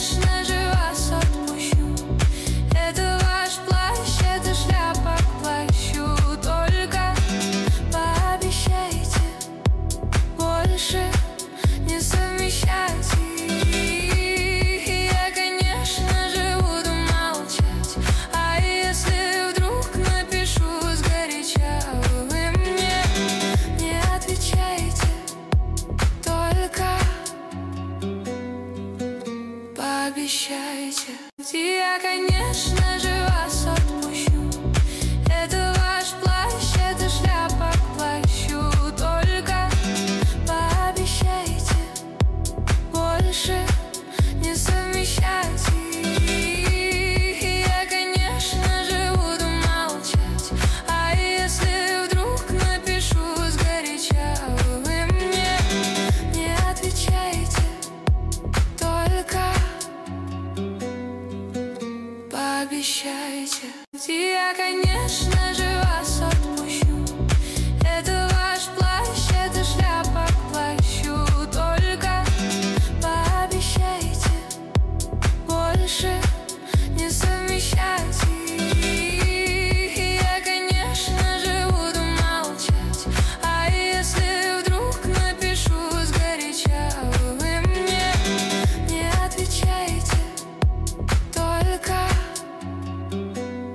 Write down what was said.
конечно же, вас отпущу. Это ваш плащ, это шляпа к плащу. Только пообещайте больше не совмещать. Я, конечно же, буду молчать. А если вдруг напишу сгоряча, вы мне не отвечайте. Только пообещайте. Я, конечно же, вас отпущу. Это ваш плащ, это шляпа к плащу. Только пообещайте больше не совмещать. Я, конечно же, буду молчать. А если вдруг напишу сгоряча, вы мне не отвечайте. Только пообещайте. Я, конечно же, вас отпущу. Это ваш плащ, это шляпа к плащу. Только пообещайте больше не совмещать.